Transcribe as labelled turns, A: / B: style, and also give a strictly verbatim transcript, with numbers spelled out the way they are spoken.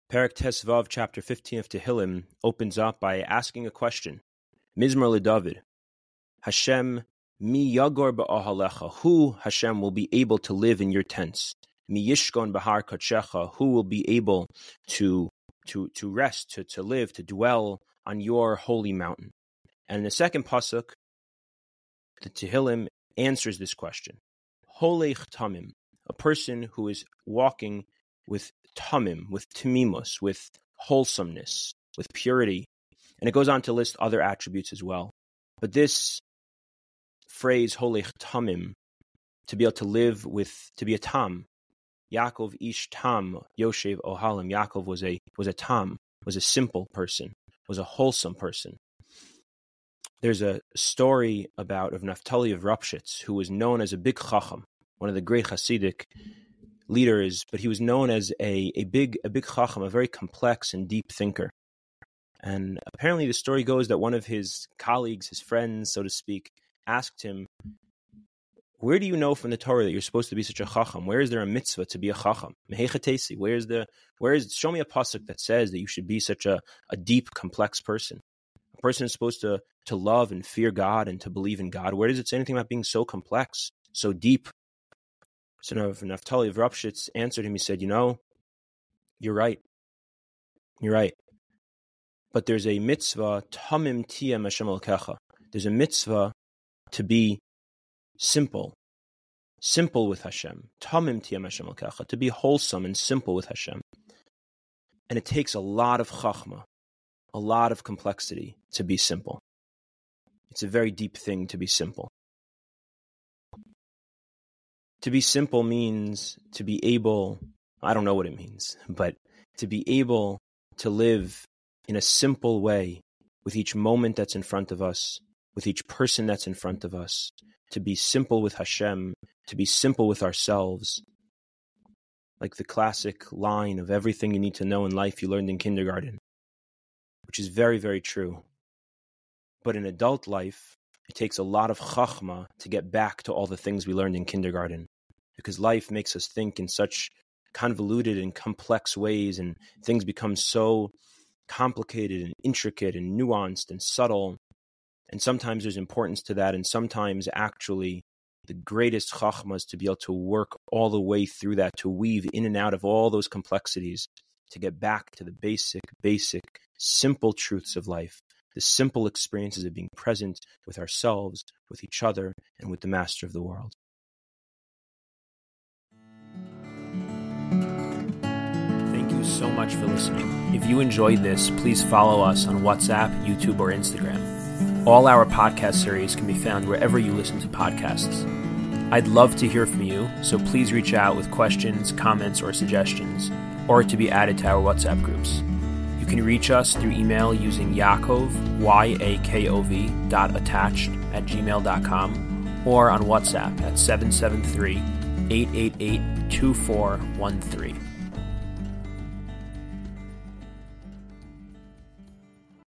A: Perek Tesvav, chapter fifteen of Tehillim, opens up by asking a question. Mizmor LeDavid. Hashem, mi yagor ba'ahalecha. Who, Hashem, will be able to live in your tents? Mi yishkon b'har kadshecha. Who will be able to to to rest, to, to live, to dwell on your holy mountain? And in the second pasuk, the Tehillim answers this question. Holech tamim, a person who is walking with tamim, with tamimus, with wholesomeness, with purity. And it goes on to list other attributes as well. But this phrase, holech tamim, to be able to live with, to be a tam. Yaakov ish tam, Yoshev ohalim. Yaakov was a was a tam, was a simple person, was a wholesome person. There's a story about of Naphtali of Ropshitz, who was known as a big chacham, one of the great Hasidic leaders, but he was known as a, a big a big chacham, a very complex and deep thinker. And apparently the story goes that one of his colleagues, his friends, so to speak, asked him, where do you know from the Torah that you're supposed to be such a chacham? Where is there a mitzvah to be a chacham? Where is the, where is, show me a pasuk that says that you should be such a, a deep, complex person. A person is supposed to, to love and fear God and to believe in God. Where does it say anything about being so complex, so deep? So Naphtali of Ropshitz answered him. He said, you know, you're right. You're right. But there's a mitzvah, tamim tiyem Hashem elkecha. There's a mitzvah to be simple, simple with Hashem. Tamim tiyem Hashem elkecha, to be wholesome and simple with Hashem. And it takes a lot of chachma, a lot of complexity to be simple. It's a very deep thing to be simple. To be simple means to be able, I don't know what it means, but to be able to live in a simple way with each moment that's in front of us, with each person that's in front of us, to be simple with Hashem, to be simple with ourselves. Like the classic line of everything you need to know in life you learned in kindergarten, which is very, very true. But in adult life, it takes a lot of chachma to get back to all the things we learned in kindergarten, because life makes us think in such convoluted and complex ways, and things become so complicated and intricate and nuanced and subtle. And sometimes there's importance to that, and sometimes actually the greatest chachma is to be able to work all the way through that, to weave in and out of all those complexities, to get back to the basic, basic, simple truths of life. The simple experiences of being present with ourselves, with each other, and with the Master of the world. Thank you so much for listening. If you enjoyed this, please follow us on WhatsApp, YouTube, or Instagram. All our podcast series can be found wherever you listen to podcasts. I'd love to hear from you, so please reach out with questions, comments, or suggestions, or to be added to our WhatsApp groups. You can reach us through email using Yaakov, Y A K O V, dot attached at gmail dot com, or on WhatsApp at seven seven three, eight eight eight, two four one three.